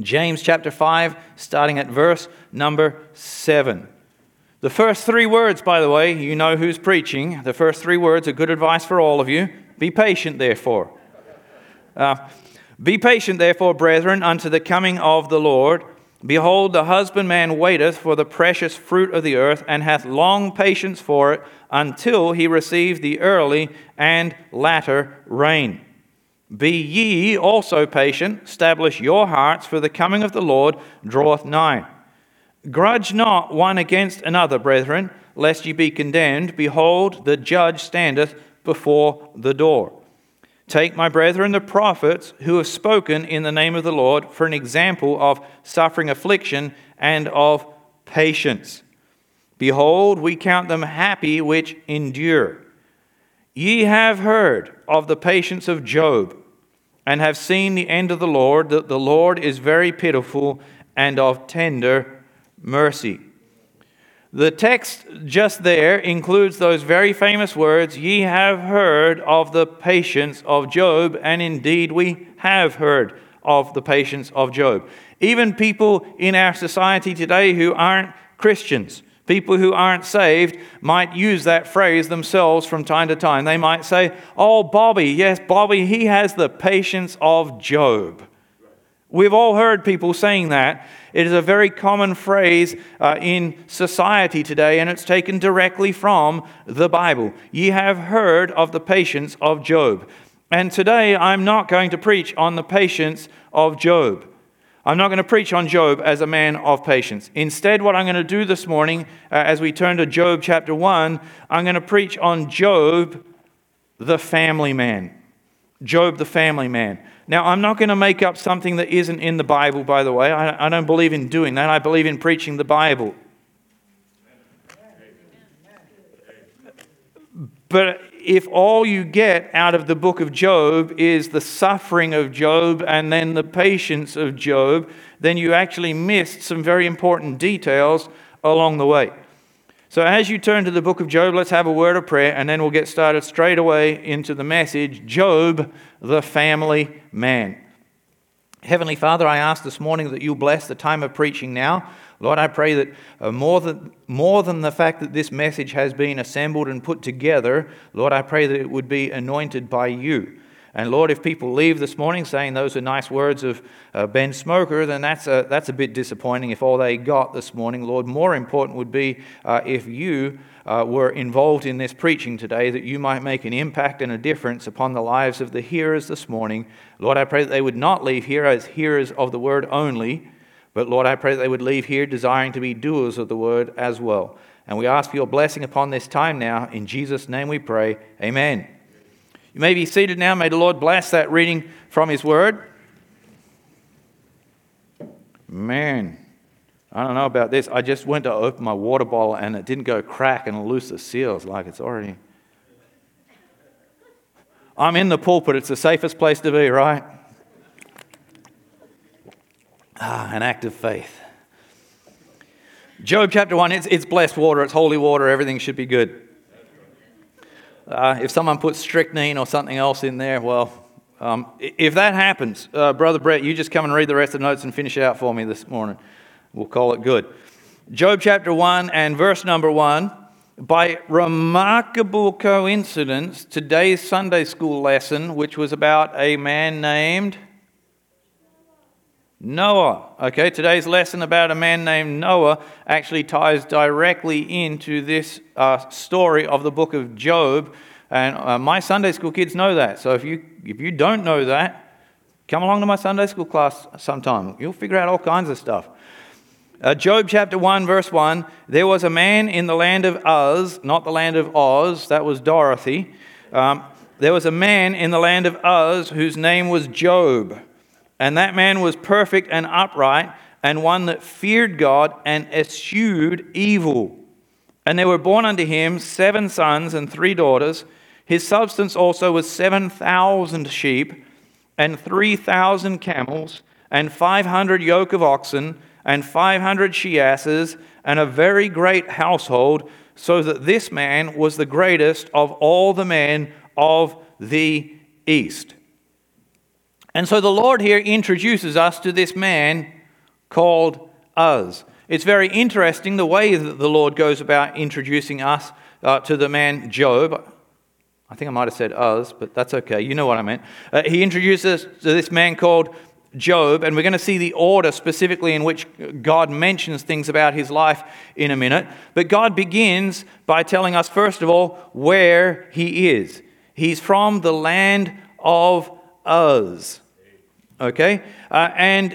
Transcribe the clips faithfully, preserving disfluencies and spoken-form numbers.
James chapter five, starting at verse number seven. The first three words, by the way, you know who's preaching. The first three words are good advice for all of you. Be patient, therefore. Uh, Be patient, therefore, brethren, unto the coming of the Lord. Behold, the husbandman waiteth for the precious fruit of the earth, and hath long patience for it, until he receive the early and latter rain. Be ye also patient, establish your hearts, for the coming of the Lord draweth nigh. Grudge not one against another, brethren, lest ye be condemned. Behold, the judge standeth before the door. Take, my brethren, the prophets who have spoken in the name of the Lord for an example of suffering affliction and of patience. Behold, we count them happy which endure. Ye have heard of the patience of Job, and have seen the end of the Lord, that the Lord is very pitiful and of tender mercy. The text just there includes those very famous words, ye have heard of the patience of Job, and indeed we have heard of the patience of Job. Even people in our society today who aren't Christians, people who aren't saved, might use that phrase themselves from time to time. They might say, oh, Bobby, yes, Bobby, he has the patience of Job. We've all heard people saying that. It is a very common phrase uh, in society today, and it's taken directly from the Bible. Ye have heard of the patience of Job. And today I'm not going to preach on the patience of Job. I'm not going to preach on Job as a man of patience. Instead, what I'm going to do this morning, uh, as we turn to Job chapter one, I'm going to preach on Job, the family man. Job, the family man. Now, I'm not going to make up something that isn't in the Bible, by the way. I, I don't believe in doing that. I believe in preaching the Bible. But if all you get out of the book of Job is the suffering of Job and then the patience of Job, then you actually missed some very important details along the way. So as you turn to the book of Job, let's have a word of prayer, and then we'll get started straight away into the message, Job, the family man. Heavenly Father, I ask this morning that you bless the time of preaching now. Lord, I pray that uh, more than more than the fact that this message has been assembled and put together, Lord, I pray that it would be anointed by you. And Lord, if people leave this morning saying those are nice words of uh, Ben Smoker, then that's a, that's a bit disappointing if all they got this morning. Lord, more important would be uh, if you uh, were involved in this preaching today, that you might make an impact and a difference upon the lives of the hearers this morning. Lord, I pray that they would not leave here as hearers of the word only, but Lord, I pray that they would leave here desiring to be doers of the word as well. And we ask for your blessing upon this time now. In Jesus' name we pray. Amen. You may be seated now. May the Lord bless that reading from His Word. Man, I don't know about this. I just went to open my water bottle and it didn't go crack and loose the seals like it's already... I'm in the pulpit. It's the safest place to be, right? Ah, an act of faith. Job chapter one, it's, it's blessed water. It's holy water. Everything should be good. Uh, if someone puts strychnine or something else in there, well, um, if that happens, uh, Brother Brett, you just come and read the rest of the notes and finish it out for me this morning. We'll call it good. Job chapter one and verse number one. By remarkable coincidence, today's Sunday school lesson, which was about a man named Noah. Okay, today's lesson about a man named Noah actually ties directly into this uh, story of the book of Job. And uh, my Sunday school kids know that. So if you if you don't know that, come along to my Sunday school class sometime. You'll figure out all kinds of stuff. Uh, Job chapter one, verse one, there was a man in the land of Uz, not the land of Oz, that was Dorothy. Um, there was a man in the land of Uz whose name was Job. And that man was perfect and upright, and one that feared God and eschewed evil. And there were born unto him seven sons and three daughters. His substance also was seven thousand sheep, and three thousand camels, and five hundred yoke of oxen, and five hundred she-asses, and a very great household, so that this man was the greatest of all the men of the east. And so the Lord here introduces us to this man called Uz. It's very interesting the way that the Lord goes about introducing us uh, to the man Job. I think I might have said Uz, but that's okay. You know what I meant. Uh, he introduces us to this man called Job, and we're going to see the order specifically in which God mentions things about his life in a minute. But God begins by telling us, first of all, where he is. He's from the land of Uz. Okay? Uh, and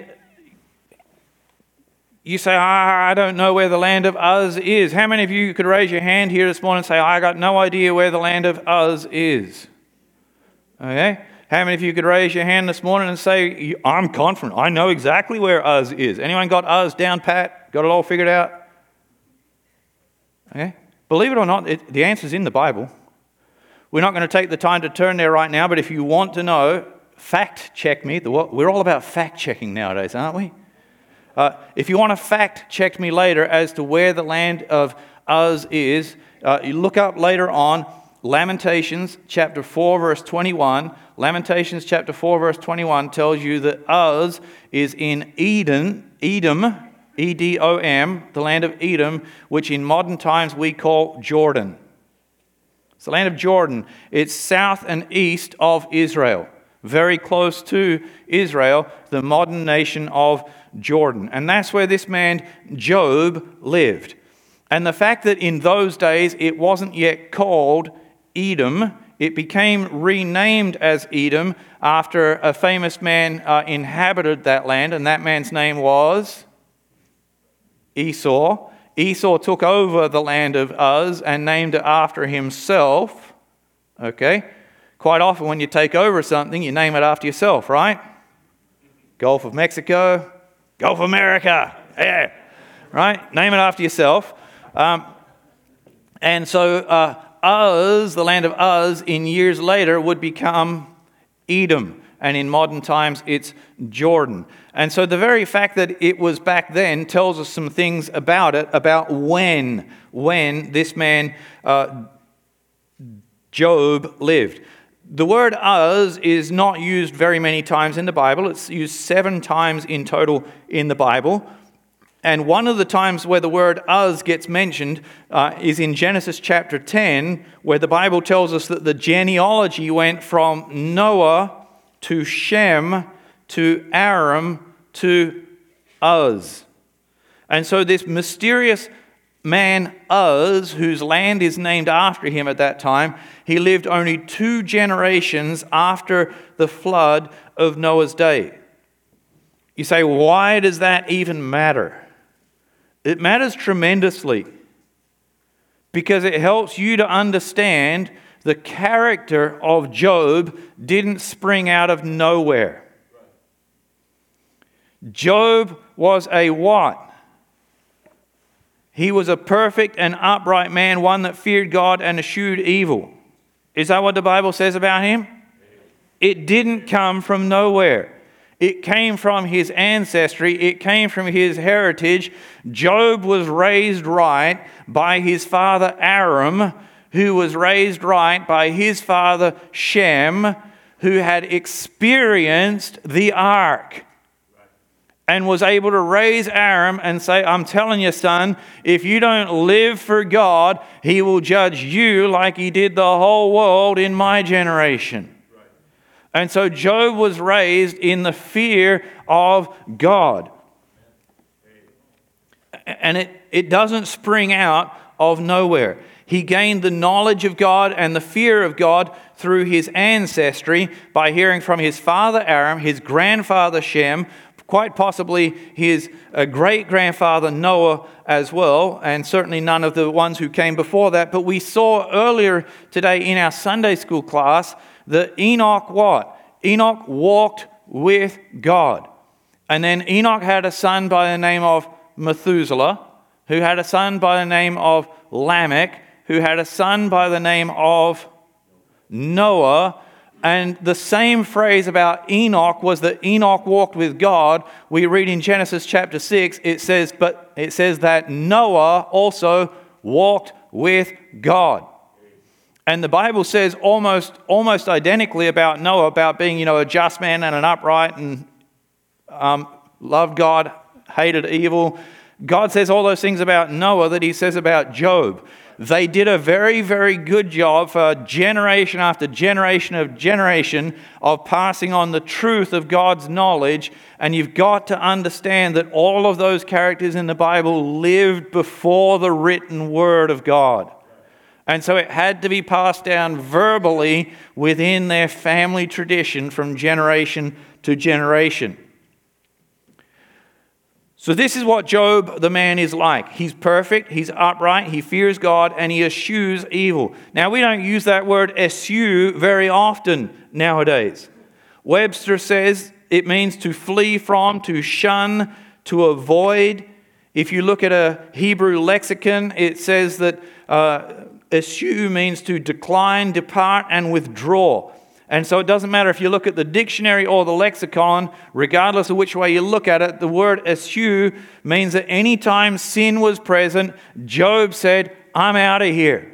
you say, ah, I don't know where the land of Uz is. How many of you could raise your hand here this morning and say, I got no idea where the land of Uz is? Okay? How many of you could raise your hand this morning and say, I'm confident, I know exactly where Uz is? Anyone got Uz down pat? Got it all figured out? Okay? Believe it or not, it, the answer's in the Bible. We're not going to take the time to turn there right now, but if you want to know, fact check me. We're all about fact checking nowadays, aren't we? Uh, if you want to fact check me later as to where the land of Uz is, uh, you look up later on Lamentations chapter four verse twenty-one. Lamentations chapter four verse twenty-one tells you that Uz is in Eden, Edom, E D O M, the land of Edom, which in modern times we call Jordan. It's the land of Jordan. It's south and east of Israel, very close to Israel, the modern nation of Jordan. And that's where this man Job lived. And the fact that in those days it wasn't yet called Edom, it became renamed as Edom after a famous man uh, inhabited that land, and that man's name was Esau. Esau took over the land of Uz and named it after himself. Okay? Quite often when you take over something, you name it after yourself, right? Gulf of Mexico, Gulf America, yeah, right? Name it after yourself. Um, and so uh, Uz, the land of Uz, in years later would become Edom. And in modern times, it's Jordan. And so the very fact that it was back then tells us some things about it, about when, when this man, uh, Job, lived. The word Uz is not used very many times in the Bible. It's used seven times in total in the Bible. And one of the times where the word Uz gets mentioned uh, is in Genesis chapter ten, where the Bible tells us that the genealogy went from Noah to Shem to Aram to Uz. And so this mysterious man Uz, whose land is named after him at that time, he lived only two generations after the flood of Noah's day. You say, why does that even matter? It matters tremendously because it helps you to understand the character of Job didn't spring out of nowhere. Job was a what? He was a perfect and upright man, one that feared God and eschewed evil. Is that what the Bible says about him? It didn't come from nowhere. It came from his ancestry. It came from his heritage. Job was raised right by his father Aram, who was raised right by his father Shem, who had experienced the ark and was able to raise Aram and say, I'm telling you, son, if you don't live for God, he will judge you like he did the whole world in my generation. Right. And so Job was raised in the fear of God. And it, it doesn't spring out of nowhere. He gained the knowledge of God and the fear of God through his ancestry by hearing from his father Aram, his grandfather Shem, quite possibly his uh, great-grandfather Noah as well, and certainly none of the ones who came before that. But we saw earlier today in our Sunday school class that Enoch what? Enoch walked with God. And then Enoch had a son by the name of Methuselah, who had a son by the name of Lamech, who had a son by the name of Noah. And the same phrase about Enoch was that Enoch walked with God. We read in Genesis chapter six, it says, but it says that Noah also walked with God. And the Bible says almost almost identically about Noah, about being, you know, a just man and an upright and um, loved God, hated evil. God says all those things about Noah that he says about Job. They did a very, very good job for generation after generation of generation of passing on the truth of God's knowledge. And you've got to understand that all of those characters in the Bible lived before the written word of God. And so it had to be passed down verbally within their family tradition from generation to generation. So this is what Job, the man, is like. He's perfect, he's upright, he fears God, and he eschews evil. Now, we don't use that word eschew very often nowadays. Webster says it means to flee from, to shun, to avoid. If you look at a Hebrew lexicon, it says that uh, eschew means to decline, depart, and withdraw. And so it doesn't matter if you look at the dictionary or the lexicon, regardless of which way you look at it, the word eschew means that any time sin was present, Job said, I'm out of here.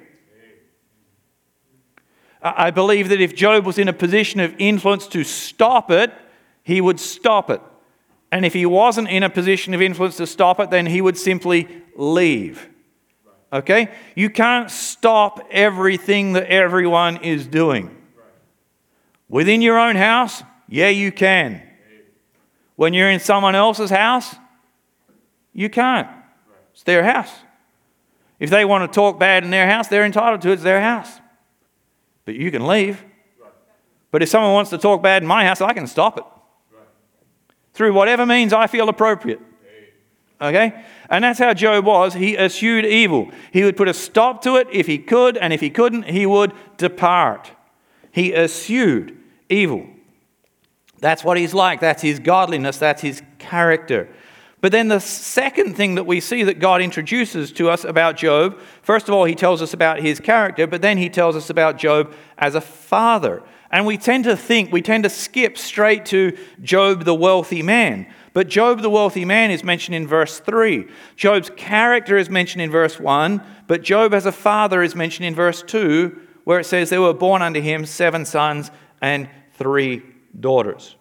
I believe that if Job was in a position of influence to stop it, he would stop it. And if he wasn't in a position of influence to stop it, then he would simply leave. Okay? You can't stop everything that everyone is doing. Within your own house, yeah, you can. When you're in someone else's house, you can't. It's their house. If they want to talk bad in their house, they're entitled to it. It's their house. But you can leave. But if someone wants to talk bad in my house, I can stop it. Through whatever means I feel appropriate. Okay? And that's how Job was. He eschewed evil. He would put a stop to it if he could, and if he couldn't, he would depart. He eschewed evil. That's what he's like. That's his godliness. That's his character. But then the second thing that we see that God introduces to us about Job, first of all, he tells us about his character, but then he tells us about Job as a father. And we tend to think, we tend to skip straight to Job the wealthy man. But Job the wealthy man is mentioned in verse three. Job's character is mentioned in verse one, but Job as a father is mentioned in verse two, where it says there were born unto him seven sons and three daughters.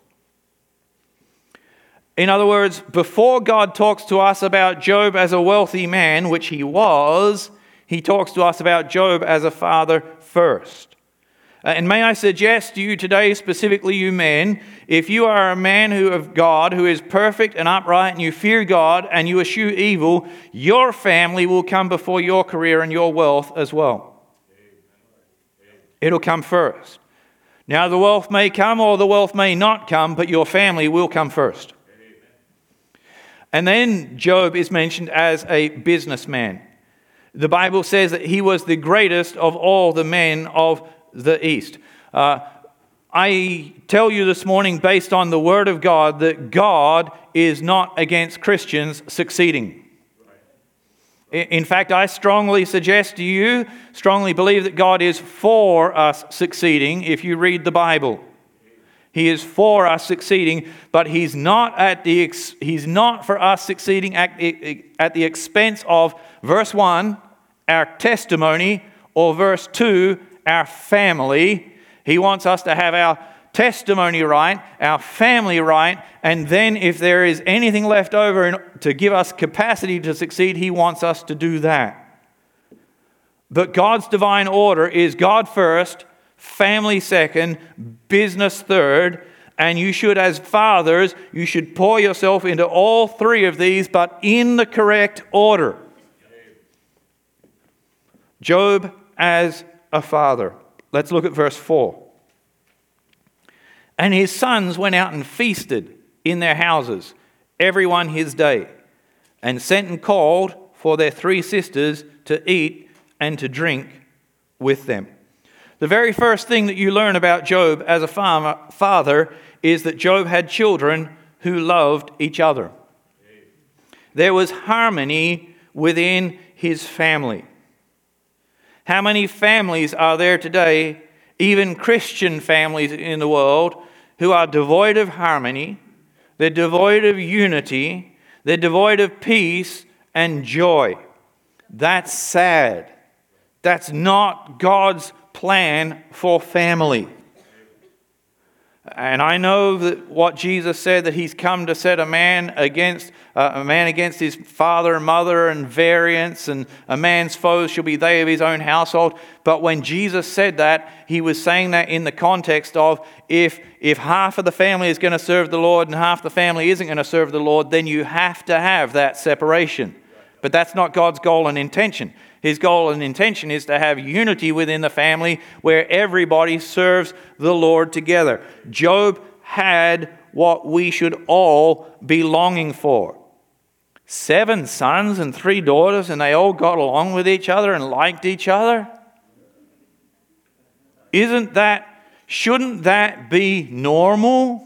In other words, before God talks to us about Job as a wealthy man, which he was, he talks to us about Job as a father first. And may I suggest to you today, specifically you men, if you are a man who of God, who is perfect and upright, and you fear God, and you eschew evil, your family will come before your career and your wealth as well. It'll come first. Now the wealth may come or the wealth may not come, but your family will come first. And then Job is mentioned as a businessman. The Bible says that he was the greatest of all the men of the East. Uh, I tell you this morning, based on the Word of God, that God is not against Christians succeeding. In fact, I strongly suggest to you, strongly believe that God is for us succeeding if you read the Bible. He is for us succeeding, but He's not at the ex- He's not for us succeeding at, at the expense of, verse one, our testimony, or verse two, our family. He wants us to have our testimony right, our family right, and then if there is anything left over in, to give us capacity to succeed, He wants us to do that. But God's divine order is God first, family second, business third, and you should, as fathers, you should pour yourself into all three of these, but in the correct order. Job as a father. Let's look at verse four. And his sons went out and feasted in their houses, every one his day, and sent and called for their three sisters to eat and to drink with them. The very first thing that you learn about Job as a farmer, father is that Job had children who loved each other. There was harmony within his family. How many families are there today, even Christian families in the world, who are devoid of harmony, they're devoid of unity, they're devoid of peace and joy? That's sad. That's not God's plan for family. And I know that what Jesus said, that he's come to set a man against uh, a man against his father and mother, and variance, and a man's foes shall be they of his own household. But when Jesus said that, he was saying that in the context of if if half of the family is going to serve the Lord and half the family isn't going to serve the Lord, then you have to have that separation. But that's not God's goal and intention. His goal and intention is to have unity within the family where everybody serves the Lord together. Job had what we should all be longing for. Seven sons and three daughters, and they all got along with each other and liked each other. Isn't that, shouldn't that be normal?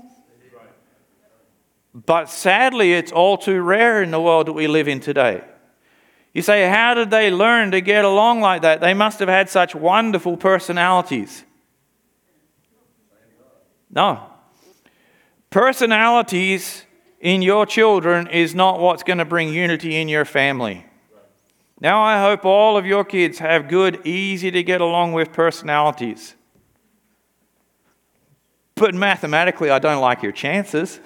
But sadly, it's all too rare in the world that we live in today. You say, how did they learn to get along like that? They must have had such wonderful personalities. No. Personalities in your children is not what's going to bring unity in your family. Now I hope all of your kids have good, easy to get along with personalities. But mathematically, I don't like your chances.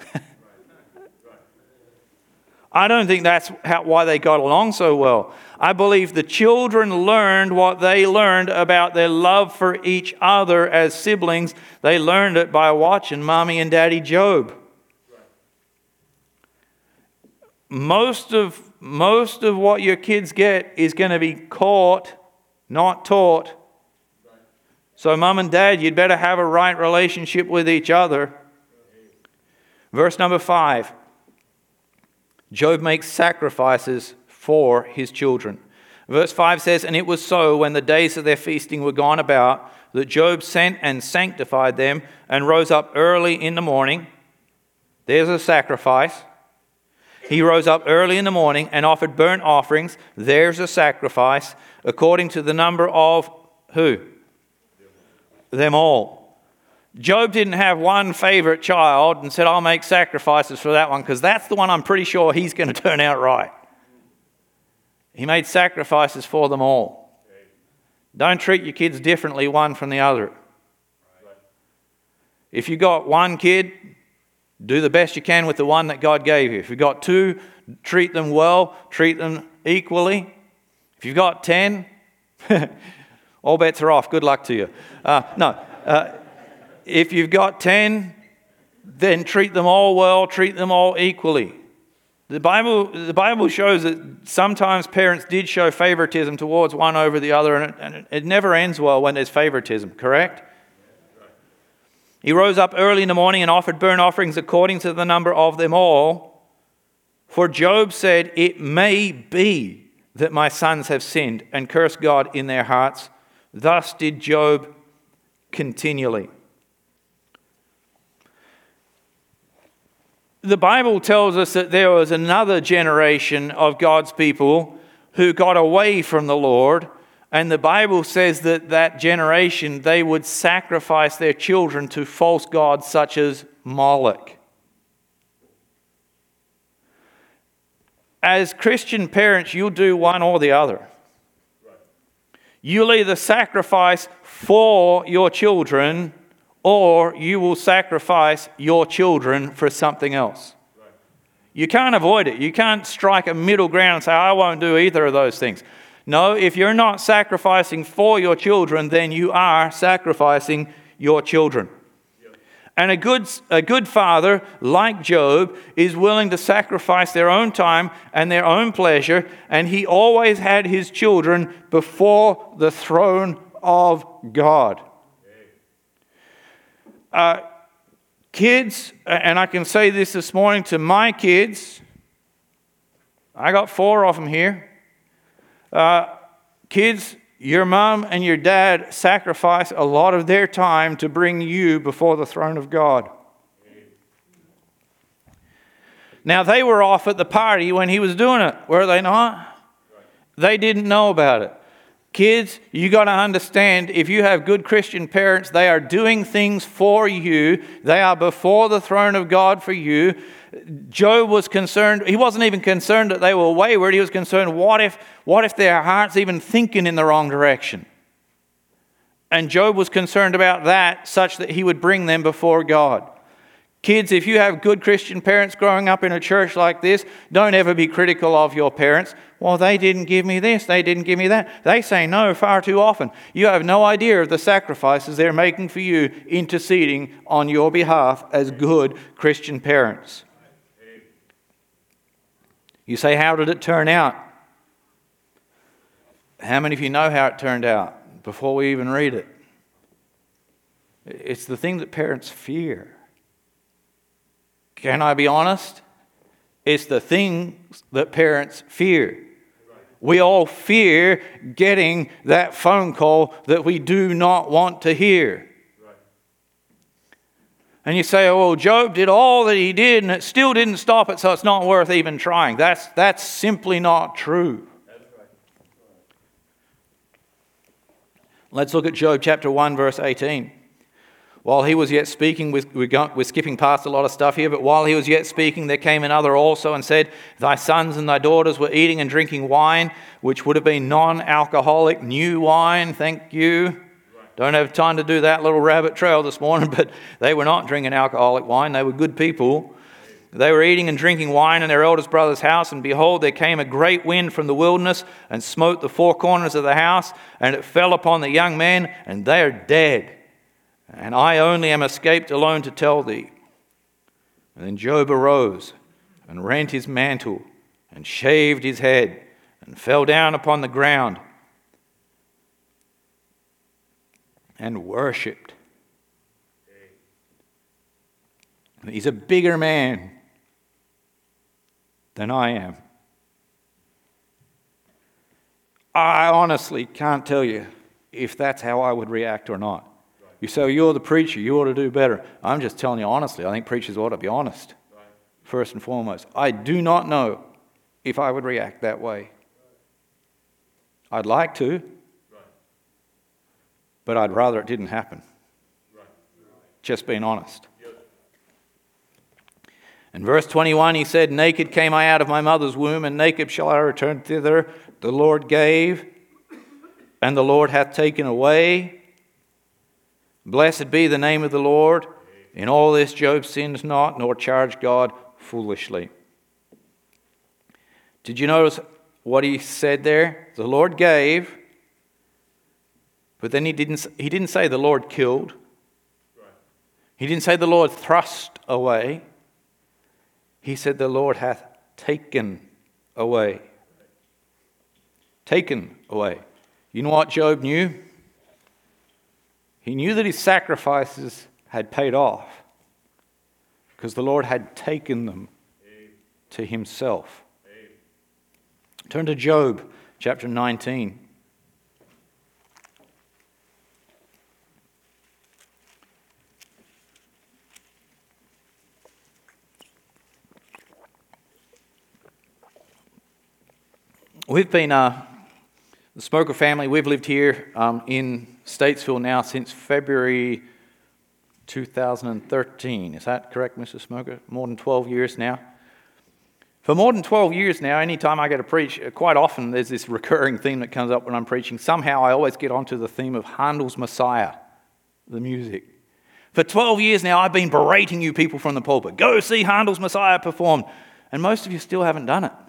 I don't think that's how, why they got along so well. I believe the children learned what they learned about their love for each other as siblings. They learned it by watching Mommy and Daddy Job. Most of, most of what your kids get is going to be caught, not taught. So Mom and Dad, you'd better have a right relationship with each other. Verse number five. Job makes sacrifices for his children. Verse five says, and it was so when the days of their feasting were gone about, that Job sent and sanctified them and rose up early in the morning. There's a sacrifice. He rose up early in the morning and offered burnt offerings. There's a sacrifice according to the number of who? Them all. Job didn't have one favorite child and said, I'll make sacrifices for that one because that's the one I'm pretty sure he's going to turn out right. He made sacrifices for them all. Don't treat your kids differently one from the other. If you got one kid, do the best you can with the one that God gave you. If you've got two, treat them well, treat them equally. If you've got ten, all bets are off. Good luck to you. Uh, no. Uh, If you've got ten, then treat them all well, treat them all equally. The Bible, the Bible shows that sometimes parents did show favoritism towards one over the other, and it, and it never ends well when there's favoritism, correct? He rose up early in the morning and offered burnt offerings according to the number of them all. For Job said, it may be that my sons have sinned and cursed God in their hearts. Thus did Job continually. The Bible tells us that there was another generation of God's people who got away from the Lord, and the Bible says that that generation, they would sacrifice their children to false gods such as Moloch. As Christian parents, you'll do one or the other. You'll either sacrifice for your children, or you will sacrifice your children for something else. Right. You can't avoid it. You can't strike a middle ground and say, I won't do either of those things. No, if you're not sacrificing for your children, then you are sacrificing your children. Yep. And a good, a good father, like Job, is willing to sacrifice their own time and their own pleasure, and he always had his children before the throne of God. Uh, kids, and I can say this this morning to my kids, I got four of them here. Uh, kids, your mom and your dad sacrifice a lot of their time to bring you before the throne of God. Now, they were off at the party when he was doing it, were they not? They didn't know about it. Kids, you got to understand, if you have good Christian parents, they are doing things for you. They are before the throne of God for you. Job was concerned, he wasn't even concerned that they were wayward. He was concerned, what if, what if their heart's even thinking in the wrong direction? And Job was concerned about that such that he would bring them before God. Kids, if you have good Christian parents growing up in a church like this, don't ever be critical of your parents. Well, they didn't give me this, they didn't give me that. They say no far too often. You have no idea of the sacrifices they're making for you, interceding on your behalf as good Christian parents. You say, how did it turn out? How many of you know how it turned out before we even read it? It's the thing that parents fear. Can I be honest? It's the things that parents fear. We all fear getting that phone call that we do not want to hear. And you say, oh, well, Job did all that he did and it still didn't stop it, so it's not worth even trying. That's, that's simply not true. Let's look at Job chapter one, verse eighteen. While he was yet speaking, we're skipping past a lot of stuff here, but while he was yet speaking, there came another also and said, thy sons and thy daughters were eating and drinking wine, which would have been non-alcoholic, new wine, thank you. Don't have time to do that little rabbit trail this morning, but they were not drinking alcoholic wine. They were good people. They were eating and drinking wine in their eldest brother's house, and behold, there came a great wind from the wilderness and smote the four corners of the house, and it fell upon the young men, and they are dead. And I only am escaped alone to tell thee. And then Job arose and rent his mantle and shaved his head and fell down upon the ground and worshipped. He's a bigger man than I am. I honestly can't tell you if that's how I would react or not. You say, well, you're the preacher, you ought to do better. I'm just telling you honestly, I think preachers ought to be honest, first and foremost. I do not know if I would react that way. I'd like to, but I'd rather it didn't happen. Just being honest. In verse twenty-one, he said, naked came I out of my mother's womb, and naked shall I return thither. The Lord gave, and the Lord hath taken away. Blessed be the name of the Lord. In all this Job sinned not, nor charged God foolishly. Did you notice what he said there? The Lord gave, but then he didn't, he didn't say the Lord killed. He didn't say the Lord thrust away. He said the Lord hath taken away. Taken away. You know what Job knew? He knew that his sacrifices had paid off because the Lord had taken them to himself. Turn to Job chapter nineteen. We've been, uh, the Smoker family, we've lived here um, in Statesville now since February two thousand thirteen. Is that correct, Mister Smoker? More than twelve years now. For more than twelve years now, anytime I get to preach, quite often there's this recurring theme that comes up when I'm preaching. Somehow I always get onto the theme of Handel's Messiah, the music. For twelve years now, I've been berating you people from the pulpit. Go see Handel's Messiah performed. And most of you still haven't done it.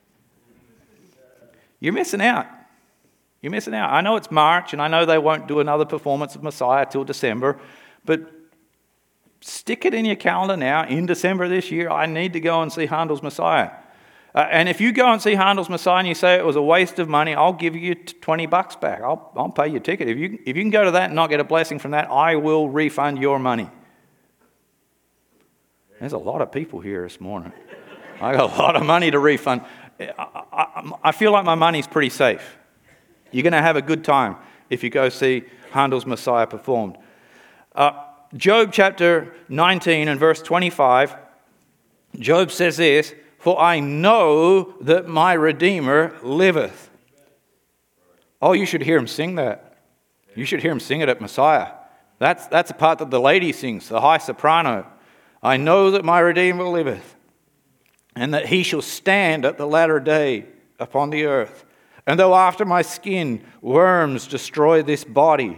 You're missing out. You're missing out. I know it's March, and I know they won't do another performance of Messiah till December, but stick it in your calendar now. In December this year, I need to go and see Handel's Messiah. Uh, and if you go and see Handel's Messiah and you say it was a waste of money, I'll give you twenty bucks back. I'll, I'll pay your ticket. If you, if you can go to that and not get a blessing from that, I will refund your money. There's a lot of people here this morning. I got a lot of money to refund. I, I, I feel like my money's pretty safe. You're going to have a good time if you go see Handel's Messiah performed. Uh, Job chapter nineteen and verse twenty-five, Job says this, for I know that my Redeemer liveth. Oh, you should hear him sing that. You should hear him sing it at Messiah. That's, that's the part that the lady sings, the high soprano. I know that my Redeemer liveth, and that he shall stand at the latter day upon the earth. And though after my skin worms destroy this body,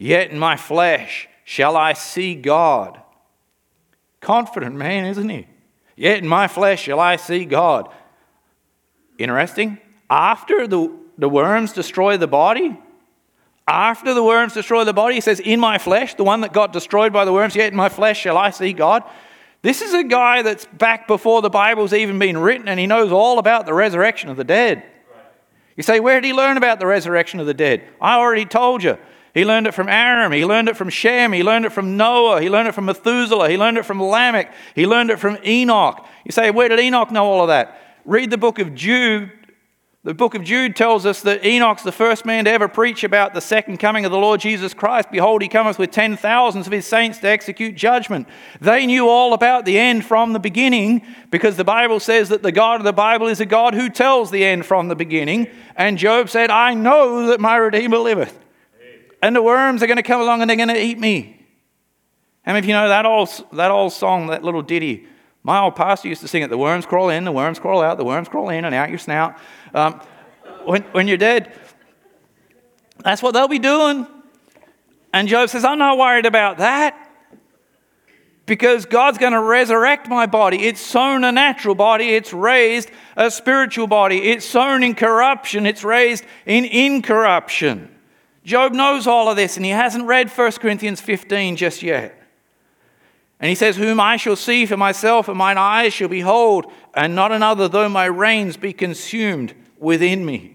Yet in my flesh shall I see God. Confident man, isn't he? Yet in my flesh shall I see God. Interesting. After the, the worms destroy the body, after the worms destroy the body, he says, in my flesh, the one that got destroyed by the worms, yet in my flesh shall I see God. This is a guy that's back before the Bible's even been written, and he knows all about the resurrection of the dead. You say, where did he learn about the resurrection of the dead? I already told you. He learned it from Aram. He learned it from Shem. He learned it from Noah. He learned it from Methuselah. He learned it from Lamech. He learned it from Enoch. You say, where did Enoch know all of that? Read the book of Jude. The book of Jude tells us that Enoch's the first man to ever preach about the second coming of the Lord Jesus Christ. Behold, he cometh with ten thousands of his saints to execute judgment. They knew all about the end from the beginning, because the Bible says that the God of the Bible is a God who tells the end from the beginning. And Job said, I know that my Redeemer liveth. And the worms are going to come along and they're going to eat me. How many of you know that old, that old song, that little ditty? My old pastor used to sing it. The worms crawl in, the worms crawl out, the worms crawl in and out your snout. Um, when, when you're dead, that's what they'll be doing. And Job says, I'm not worried about that, because God's going to resurrect my body. It's sown a natural body. It's raised a spiritual body. It's sown in corruption. It's raised in incorruption. Job knows all of this, and he hasn't read First Corinthians fifteen just yet. And he says, whom I shall see for myself, and mine eyes shall behold, and not another, though my reins be consumed within me.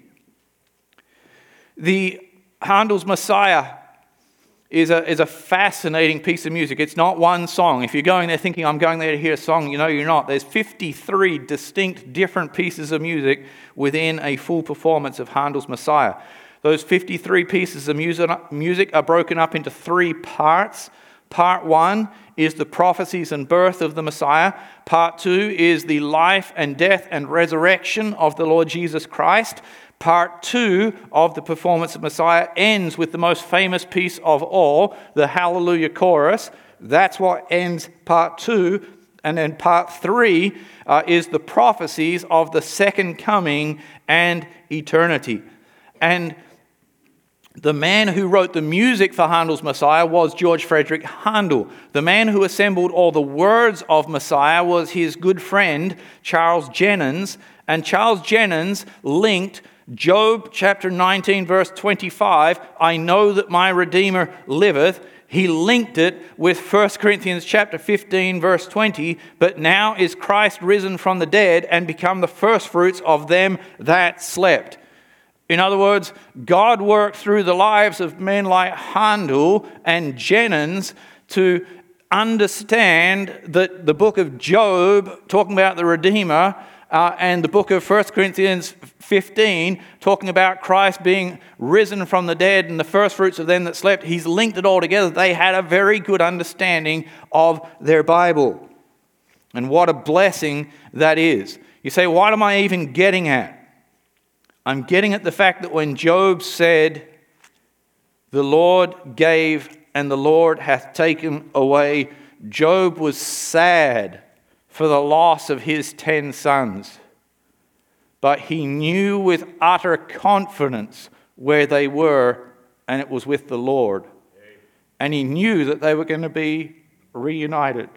The Handel's Messiah is a, is a fascinating piece of music. It's not one song. If you're going there thinking, I'm going there to hear a song, you know you're not. There's fifty-three distinct different pieces of music within a full performance of Handel's Messiah. Those fifty-three pieces of music are broken up into three parts. Part one is the prophecies and birth of the Messiah. Part two is the life and death and resurrection of the Lord Jesus Christ. Part two of the performance of Messiah ends with the most famous piece of all, the Hallelujah Chorus. That's what ends part two. And then part three uh, is the prophecies of the second coming and eternity. And the man who wrote the music for Handel's Messiah was George Frederick Handel. The man who assembled all the words of Messiah was his good friend, Charles Jennens. And Charles Jennens linked Job chapter nineteen, verse twenty-five, I know that my Redeemer liveth. He linked it with First Corinthians chapter fifteen, verse twenty, but now is Christ risen from the dead and become the firstfruits of them that slept. In other words, God worked through the lives of men like Handel and Jennens to understand that the book of Job, talking about the Redeemer, uh, and the book of First Corinthians fifteen, talking about Christ being risen from the dead and the firstfruits of them that slept, he's linked it all together. They had a very good understanding of their Bible. And what a blessing that is. You say, what am I even getting at? I'm getting at the fact that when Job said, the Lord gave and the Lord hath taken away, Job was sad for the loss of his ten sons. But he knew with utter confidence where they were, and it was with the Lord. And he knew that they were going to be reunited.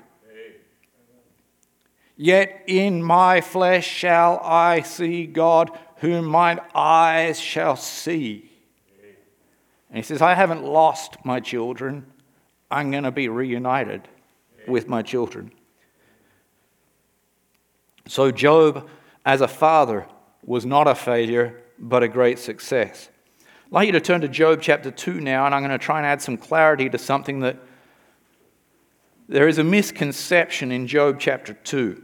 Yet in my flesh shall I see God, whom mine eyes shall see. And he says, I haven't lost my children. I'm going to be reunited with my children. So Job, as a father, was not a failure, but a great success. I'd like you to turn to Job chapter two now, and I'm going to try and add some clarity to something that there is a misconception in Job chapter two.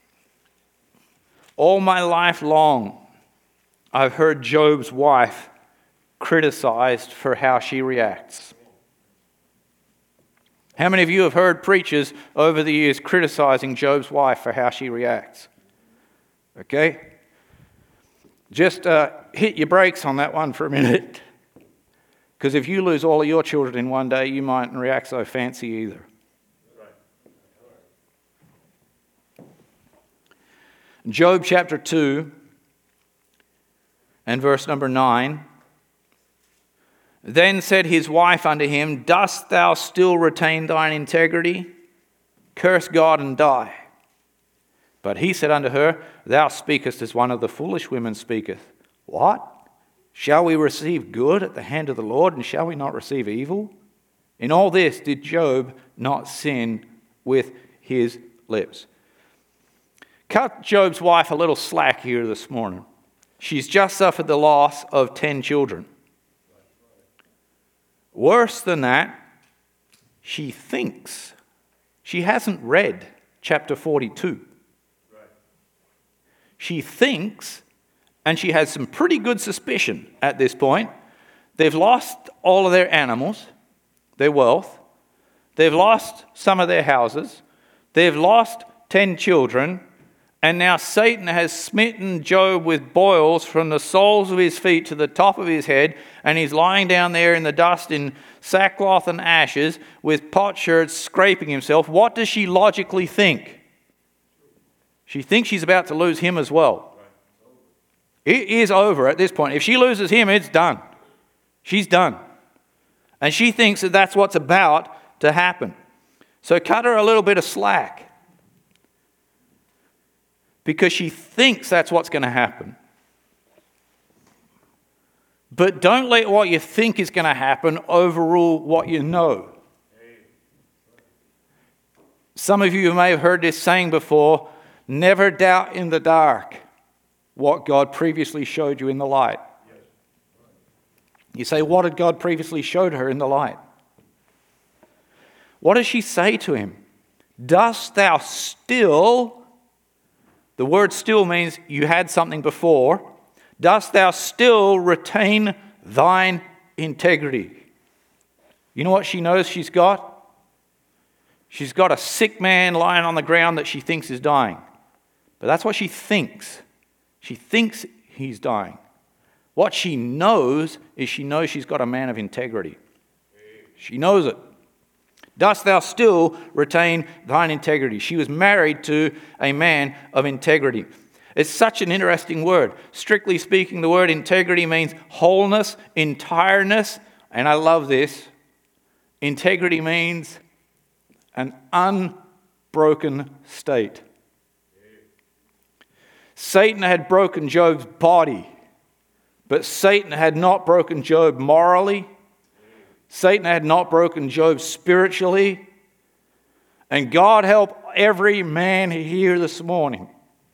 All my life long, I've heard Job's wife criticized for how she reacts. How many of you have heard preachers over the years criticizing Job's wife for how she reacts? Okay? Just uh, hit your brakes on that one for a minute. Because if you lose all of your children in one day, you mightn't react so fancy either. Job chapter two and verse number nine. Then said his wife unto him, Dost thou still retain thine integrity? Curse God and die. But he said unto her, Thou speakest as one of the foolish women speaketh. What? Shall we receive good at the hand of the Lord, and shall we not receive evil? In all this did Job not sin with his lips. Cut Job's wife a little slack here this morning. She's just suffered the loss of ten children. Worse than that, she thinks. She hasn't read chapter forty-two. She thinks, and she has some pretty good suspicion at this point. They've lost all of their animals, their wealth. They've lost some of their houses. They've lost ten children. And now Satan has smitten Job with boils from the soles of his feet to the top of his head, and he's lying down there in the dust in sackcloth and ashes with potsherds scraping himself. What does she logically think? She thinks she's about to lose him as well. It is over at this point. If she loses him, it's done. She's done. And she thinks that that's what's about to happen. So cut her a little bit of slack, because she thinks that's what's going to happen. But don't let what you think is going to happen overrule what you know. Some of you may have heard this saying before, never doubt in the dark what God previously showed you in the light. You say, what did God previously show her in the light? What does she say to him? Dost thou still... The word still means you had something before. Dost thou still retain thine integrity? You know what she knows she's got? She's got a sick man lying on the ground that she thinks is dying. But that's what she thinks. She thinks he's dying. What she knows is she knows she's got a man of integrity. She knows it. Dost thou still retain thine integrity? She was married to a man of integrity. It's such an interesting word. Strictly speaking, the word integrity means wholeness, entireness, and I love this. Integrity means an unbroken state. Satan had broken Job's body, but Satan had not broken Job morally. Satan had not broken Job spiritually. And God help every man here this morning.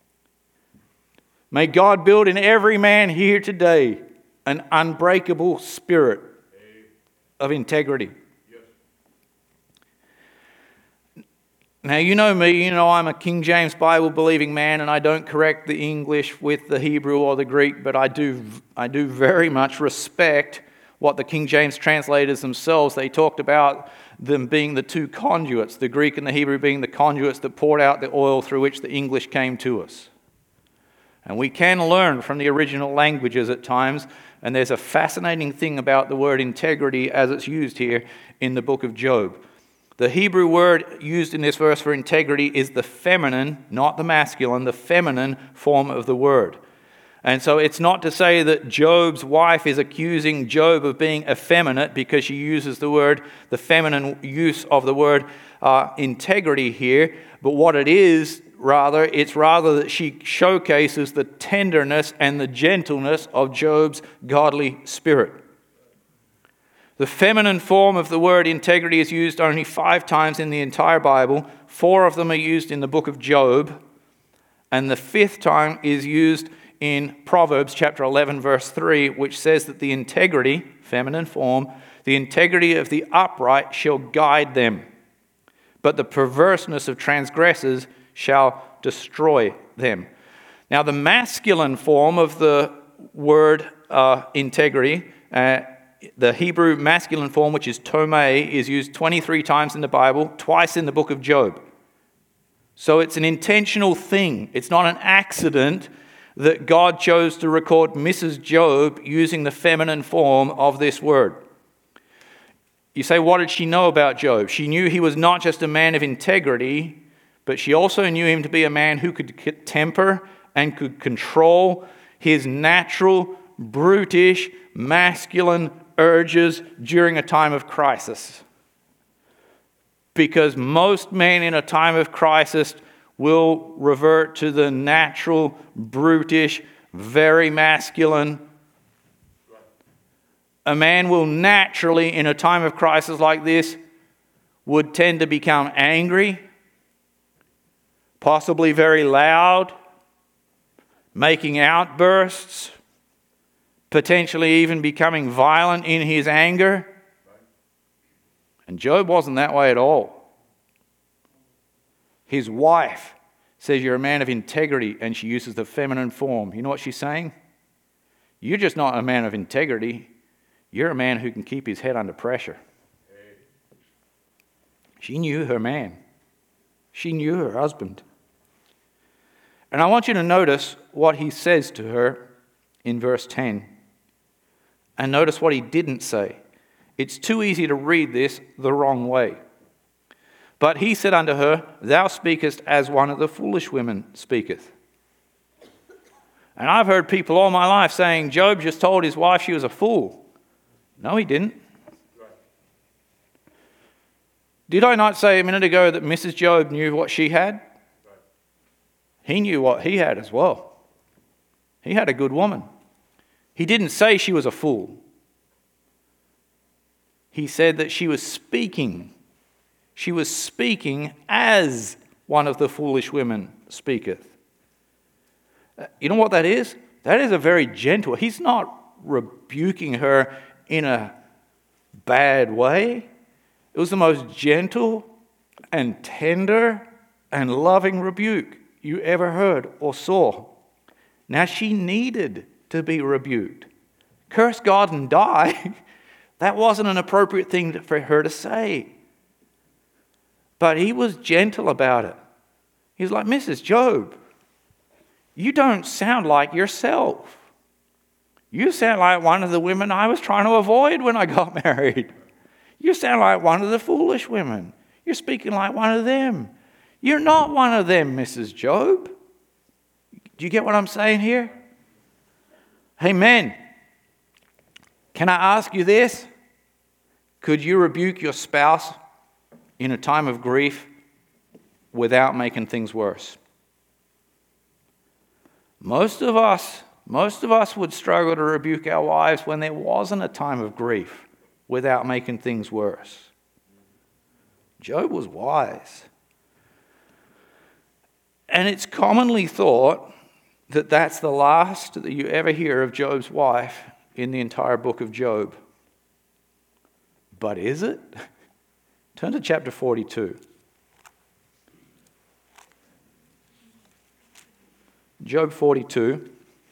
May God build in every man here today an unbreakable spirit of integrity. Now, you know me, you know I'm a King James Bible believing man, and I don't correct the English with the Hebrew or the Greek, but I do, I do very much respect what the King James translators themselves, they talked about them being the two conduits, the Greek and the Hebrew being the conduits that poured out the oil through which the English came to us. And we can learn from the original languages at times, and there's a fascinating thing about the word integrity as it's used here in the book of Job. The Hebrew word used in this verse for integrity is the feminine, not the masculine, the feminine form of the word. And so it's not to say that Job's wife is accusing Job of being effeminate because she uses the word, the feminine use of the word uh, integrity here. But what it is, rather, it's rather that she showcases the tenderness and the gentleness of Job's godly spirit. The feminine form of the word integrity is used only five times in the entire Bible. Four of them are used in the book of Job. And the fifth time is used in Proverbs chapter eleven, verse three, which says that the integrity, feminine form, the integrity of the upright shall guide them, but the perverseness of transgressors shall destroy them. Now, the masculine form of the word uh, integrity, uh, the Hebrew masculine form, which is tomei, is used twenty-three times in the Bible, twice in the book of Job. So it's an intentional thing. It's not an accident that God chose to record Missus Job using the feminine form of this word. You say, what did she know about Job? She knew he was not just a man of integrity, but she also knew him to be a man who could temper and could control his natural, brutish, masculine urges during a time of crisis. Because most men in a time of crisis will revert to the natural, brutish, very masculine. A man will naturally, in a time of crisis like this, would tend to become angry, possibly very loud, making outbursts, potentially even becoming violent in his anger. And Job wasn't that way at all. His wife says you're a man of integrity, and she uses the feminine form. You know what she's saying? You're just not a man of integrity. You're a man who can keep his head under pressure. She knew her man. She knew her husband. And I want you to notice what he says to her in verse ten. And notice what he didn't say. It's too easy to read this the wrong way. But he said unto her, Thou speakest as one of the foolish women speaketh. And I've heard people all my life saying, Job just told his wife she was a fool. No, he didn't. Did I not say a minute ago that Missus Job knew what she had? He knew what he had as well. He had a good woman. He didn't say she was a fool. He said that she was speaking. She was speaking as one of the foolish women speaketh. You know what that is? That is a very gentle. He's not rebuking her in a bad way. It was the most gentle and tender and loving rebuke you ever heard or saw. Now, she needed to be rebuked. Curse God and die. That wasn't an appropriate thing for her to say. But he was gentle about it. He's like, Missus Job, you don't sound like yourself. You sound like one of the women I was trying to avoid when I got married. You sound like one of the foolish women. You're speaking like one of them. You're not one of them, Missus Job. Do you get what I'm saying here? Hey, men, can I ask you this? Could you rebuke your spouse in a time of grief without making things worse? Most of us, most of us would struggle to rebuke our wives when there wasn't a time of grief without making things worse. Job was wise. And it's commonly thought that that's the last that you ever hear of Job's wife in the entire book of Job. But is it? Turn to chapter forty-two. Job forty-two.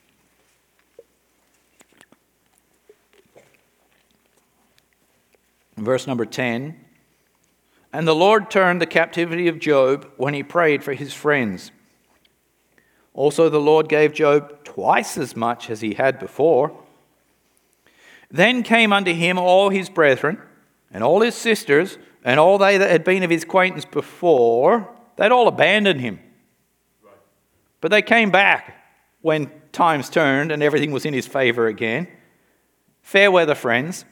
Verse number ten. And the Lord turned the captivity of Job when he prayed for his friends. Also the Lord gave Job twice as much as he had before. Then came unto him all his brethren, and all his sisters, and all they that had been of his acquaintance before. They'd all abandoned him. But they came back when times turned and everything was in his favor again. Fair weather friends.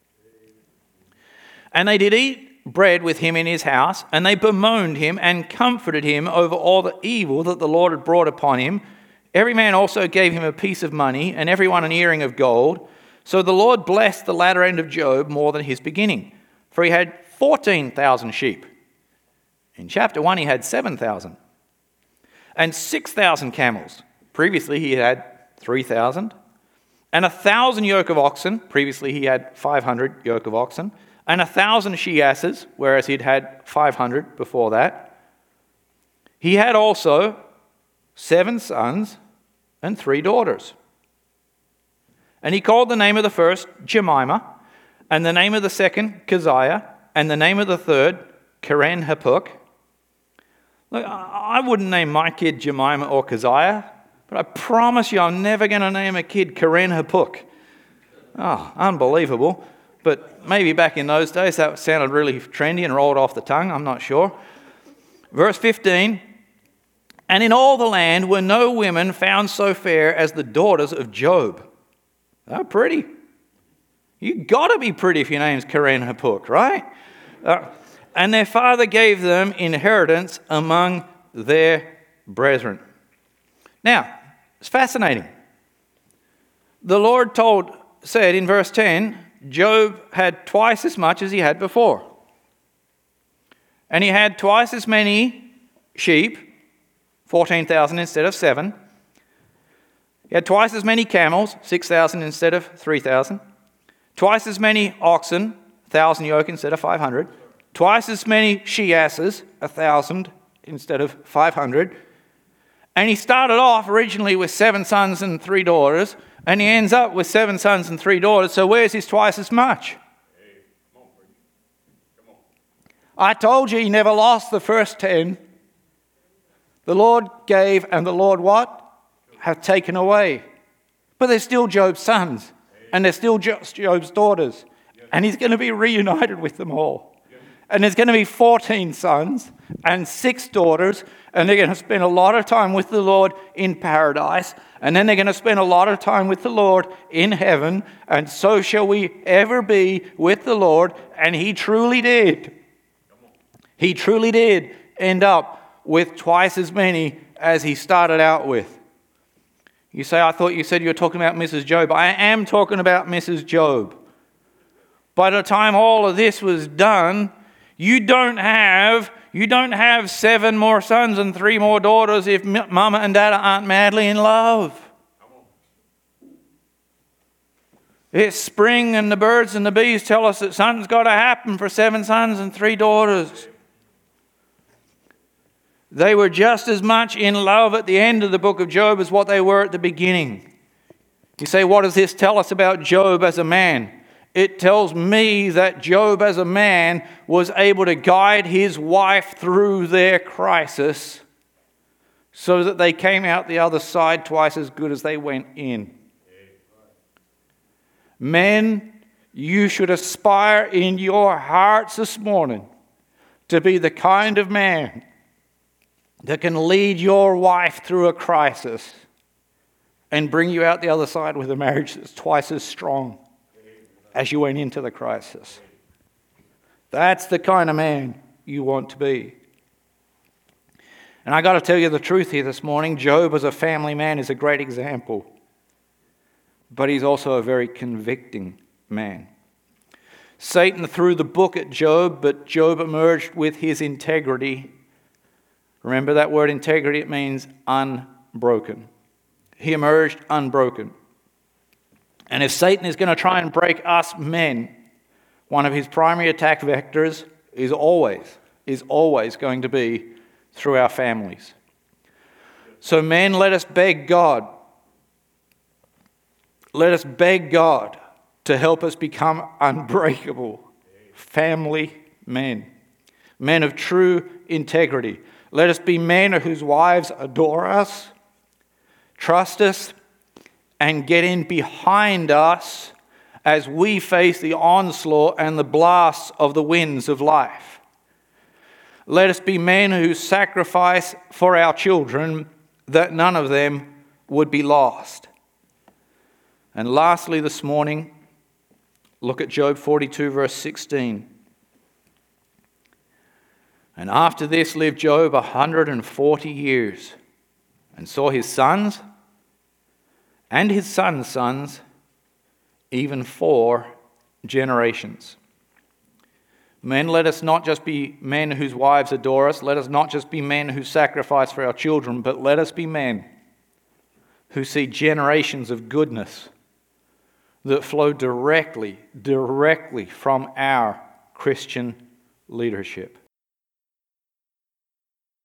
And they did eat bread with him in his house, and they bemoaned him and comforted him over all the evil that the Lord had brought upon him. Every man also gave him a piece of money, and every one an earring of gold. So the Lord blessed the latter end of Job more than his beginning, for he had fourteen thousand sheep. In chapter one, he had seven thousand. And six thousand camels. Previously, he had three thousand. And a thousand yoke of oxen. Previously, he had five hundred yoke of oxen. And a thousand she-asses, whereas he'd had five hundred before that. He had also seven sons and three daughters. And he called the name of the first Jemimah, and the name of the second Keziah, and the name of the third Keren-Happuch. Look, I wouldn't name my kid Jemimah or Keziah, but I promise you I'm never going to name a kid Keren-Happuch. Oh, unbelievable. But maybe back in those days that sounded really trendy and rolled off the tongue. I'm not sure. Verse fifteen. And in all the land were no women found so fair as the daughters of Job. They're pretty. You got to be pretty if your name's Karen Hapuk, right? Uh, and their father gave them inheritance among their brethren. Now, it's fascinating. The Lord told, said in verse ten, Job had twice as much as he had before. And he had twice as many sheep, fourteen thousand instead of seven. He had twice as many camels, six thousand instead of three thousand. Twice as many oxen, one thousand yoke instead of five hundred. Twice as many she-asses, one thousand instead of five hundred. And he started off originally with seven sons and three daughters, and he ends up with seven sons and three daughters. So where's his twice as much? Hey, come on, come on. I told you he never lost the first ten. The Lord gave, and the Lord what? Have taken away. But they're still Job's sons, and they're still Job's daughters. And he's going to be reunited with them all. And there's going to be fourteen sons and six daughters, and they're going to spend a lot of time with the Lord in paradise, and then they're going to spend a lot of time with the Lord in heaven, and so shall we ever be with the Lord. And he truly did. He truly did end up with twice as many as he started out with. You say, I thought you said you were talking about Missus Job. I am talking about Missus Job. By the time all of this was done, you don't have you don't have seven more sons and three more daughters if mama and dada aren't madly in love. It's spring and the birds and the bees tell us that something's got to happen for seven sons and three daughters. They were just as much in love at the end of the book of Job as what they were at the beginning. You say, what does this tell us about Job as a man? It tells me that Job as a man was able to guide his wife through their crisis so that they came out the other side twice as good as they went in. Men, you should aspire in your hearts this morning to be the kind of man that can lead your wife through a crisis and bring you out the other side with a marriage that's twice as strong as you went into the crisis. That's the kind of man you want to be. And I got to tell you the truth here this morning. Job as a family man is a great example. But he's also a very convicting man. Satan threw the book at Job, but Job emerged with his integrity. Remember that word integrity, it means unbroken. He emerged unbroken. And if Satan is going to try and break us men, one of his primary attack vectors is always, is always going to be through our families. So men, let us beg God. Let us beg God to help us become unbreakable family men. Men of true integrity. Let us be men whose wives adore us, trust us, and get in behind us as we face the onslaught and the blasts of the winds of life. Let us be men who sacrifice for our children that none of them would be lost. And lastly this morning, look at Job forty-two verse sixteen. And after this lived Job a hundred and forty years, and saw his sons and his sons' sons, even four generations. Men, let us not just be men whose wives adore us. Let us not just be men who sacrifice for our children, but let us be men who see generations of goodness that flow directly, directly from our Christian leadership.